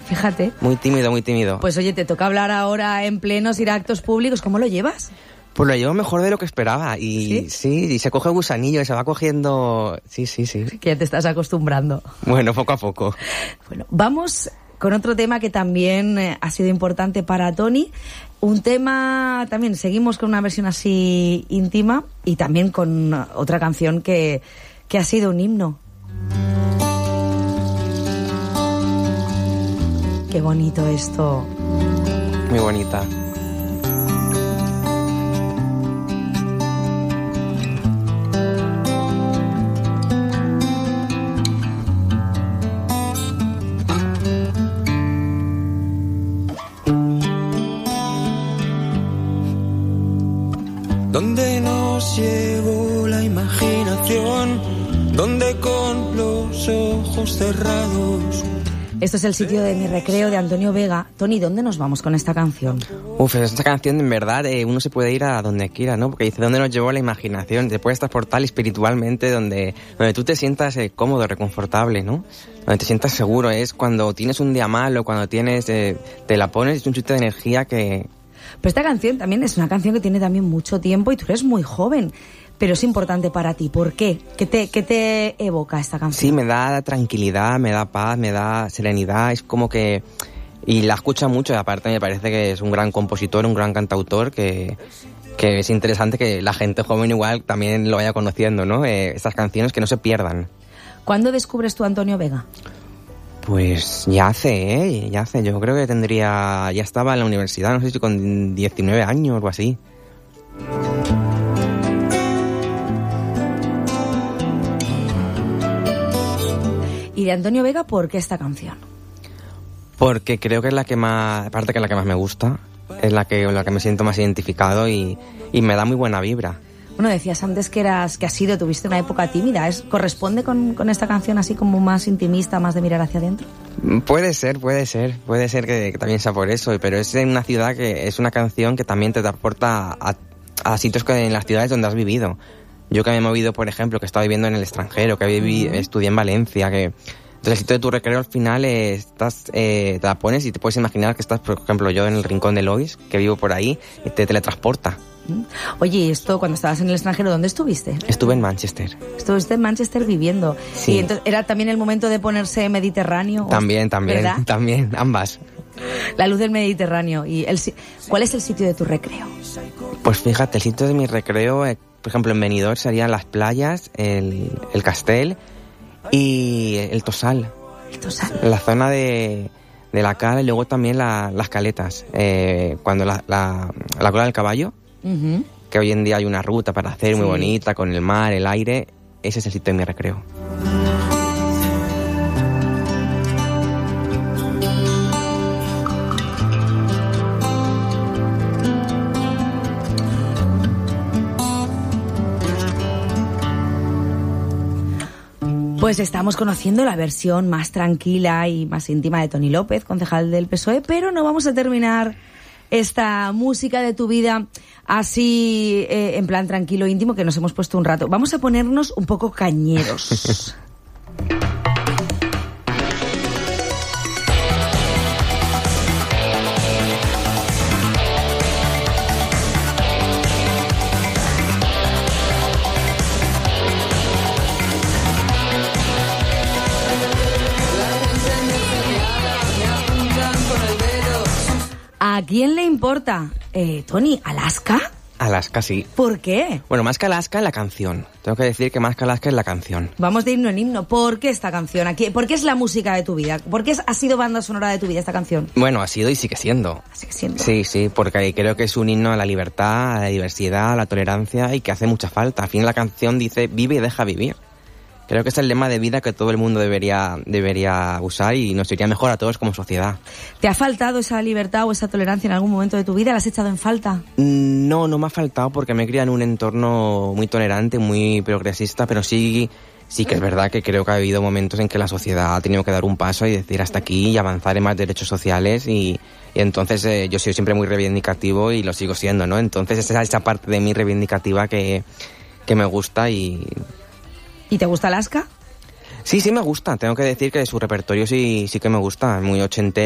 Fíjate. Muy tímido, muy tímido. Pues oye, te toca hablar ahora en plenos, ir a actos públicos. ¿Cómo lo llevas? Pues lo llevo mejor de lo que esperaba. Y sí, y se coge el gusanillo y se va cogiendo... Sí. Que ya te estás acostumbrando. Bueno, poco a poco. Bueno, vamos con otro tema que también ha sido importante para Toni. Un tema, también seguimos con una versión así íntima y también con otra canción que ha sido un himno. Qué bonito esto. Muy bonita. Donde nos llevó la imaginación, donde con los ojos cerrados. Esto es El sitio de mi recreo, de Antonio Vega. Toni, ¿dónde nos vamos con esta canción? Esta canción, en verdad, uno se puede ir a donde quiera, ¿no? Porque dice, ¿dónde nos llevó la imaginación? Te puedes transportar espiritualmente donde tú te sientas cómodo, reconfortable, ¿no? Donde te sientas seguro. Es cuando tienes un día malo, cuando tienes, te la pones, es un sitio de energía que... Pero esta canción también es una canción que tiene también mucho tiempo y tú eres muy joven, pero es importante para ti. ¿Por qué? ¿Qué te evoca esta canción? Sí, me da tranquilidad, me da paz, me da serenidad, es como que... Y la escucha mucho y aparte me parece que es un gran compositor, un gran cantautor que es interesante que la gente joven igual también lo vaya conociendo, ¿no? Estas canciones que no se pierdan. ¿Cuándo descubres tú a Antonio Vega? Pues ya hace. Yo creo que ya estaba en la universidad, no sé si con 19 años o algo así. ¿Y de Antonio Vega por qué esta canción? Porque creo que es la que más, aparte que es la que más me gusta, es la que me siento más identificado y me da muy buena vibra. Bueno, decías antes que tuviste una época tímida. ¿Corresponde con esta canción así como más intimista, más de mirar hacia adentro? Puede ser que también sea por eso, pero es en una ciudad que es una canción que también te transporta a sitios en las ciudades donde has vivido. Yo que me he movido, por ejemplo, que he estado viviendo en el extranjero, que estudié en Valencia, que... Entonces el sitio de tu recreo al final te la pones y te puedes imaginar que estás, por ejemplo, yo en el rincón de Lois, que vivo por ahí, y te teletransporta. Oye, ¿y esto cuando estabas en el extranjero, dónde estuviste? Estuve en Manchester. Estuviste en Manchester viviendo. Sí. Y entonces era también el momento de ponerse mediterráneo. También, ¿verdad? también, ambas. La luz del Mediterráneo. ¿Y cuál es el sitio de tu recreo? Pues fíjate, el sitio de mi recreo, por ejemplo, en Benidorm serían las playas, el Castell y el Tosal. El Tosal. La zona de la cala y luego también las caletas. Cuando la cola del caballo, que hoy en día hay una ruta para hacer muy bonita, con el mar, el aire, ese es el sitio de mi recreo. Pues estamos conociendo la versión más tranquila y más íntima de Toni López, concejal del PSOE, pero no vamos a terminar esta música de tu vida así en plan tranquilo, íntimo, que nos hemos puesto un rato. Vamos a ponernos un poco cañeros. ¿A quién le importa? Toni, ¿Alaska? Alaska, sí. ¿Por qué? Bueno, más que Alaska, la canción. Tengo que decir que más que Alaska es la canción. Vamos de himno en himno. ¿Por qué esta canción? ¿Por qué es la música de tu vida? ¿Por qué ha sido banda sonora de tu vida esta canción? Bueno, ha sido y sigue siendo. Sigue siendo. Sí, porque creo que es un himno a la libertad, a la diversidad, a la tolerancia y que hace mucha falta. Al final la canción dice, vive y deja vivir. Creo que es el lema de vida que todo el mundo debería usar y nos iría mejor a todos como sociedad. ¿Te ha faltado esa libertad o esa tolerancia en algún momento de tu vida? ¿La has echado en falta? No me ha faltado porque me he criado en un entorno muy tolerante, muy progresista, pero sí que es verdad que creo que ha habido momentos en que la sociedad ha tenido que dar un paso y decir hasta aquí y avanzar en más derechos sociales y entonces yo soy siempre muy reivindicativo y lo sigo siendo, ¿no? Entonces esa parte de mí reivindicativa que me gusta y... ¿Y te gusta Alaska? Sí me gusta. Tengo que decir que su repertorio sí que me gusta. Muy ochentero.